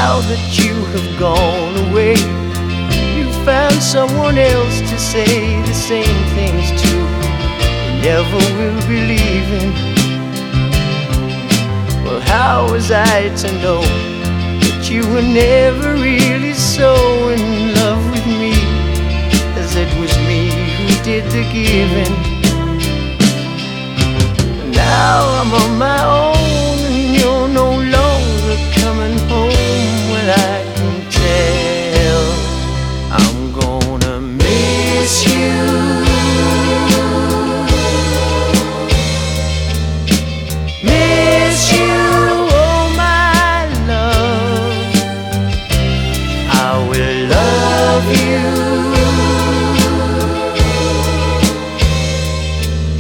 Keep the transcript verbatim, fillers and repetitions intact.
now that you have gone away, you found someone else to say the same things to. You never will be leaving. Well, how was I to know that you were never really so in love with me, as it was me who did the giving?